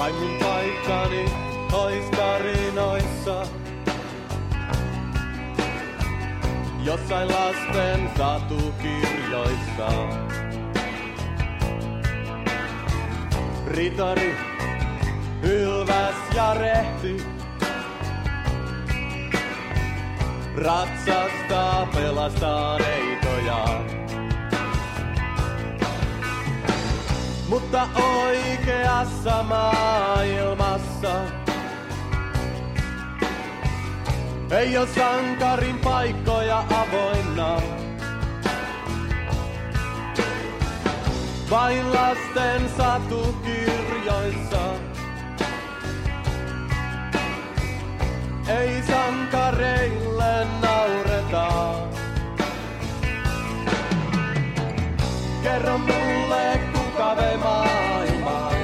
Kai mun paikkani ois tarinoissa, jossain lasten satukirjoissa. Ritari, ylväs ja rehti, ratsastaa, pelastaa neitoja. Mutta oikeassa maailmassa ei oo sankarin paikkoja avoinna. Vain lasten satukirjoissa ei sankareille naureta. Kerro mulle, kuka vei maailman.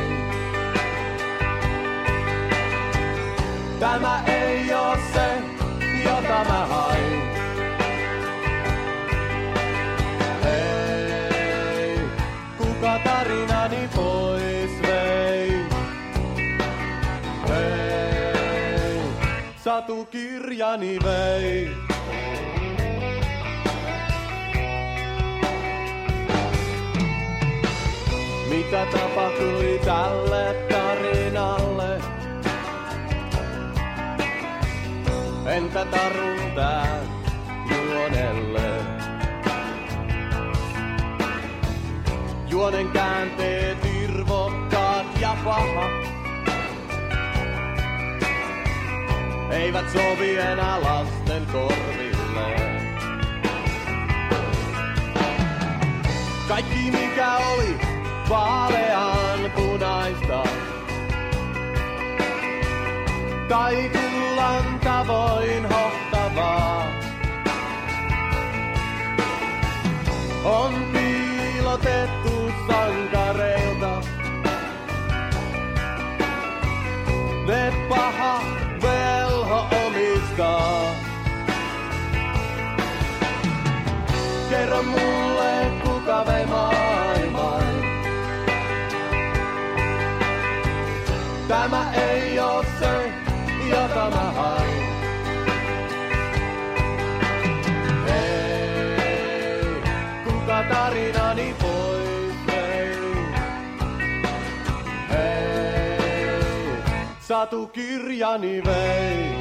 Tämä ei oo se, jota mä hain. Hei, kuka tarinani pois vei? Hei, satukirjani vei. Mitä tapahtui tälle tarinalle? Entä tarun tää juonelle? Juonen käänteet irvokkaat ja paha eivät sovi enää lasten korville. Kaikki mikä oli vaalean punaista tai kullan tavoin hohtavaa on piilotettu sankareilta. Ne paha velho omistaa. Kerro mulle, kuka vei maailman. Tämä ei oo se, jota mä hain. Hei, kuka tarinani pois vei? Hei, satukirjani vei.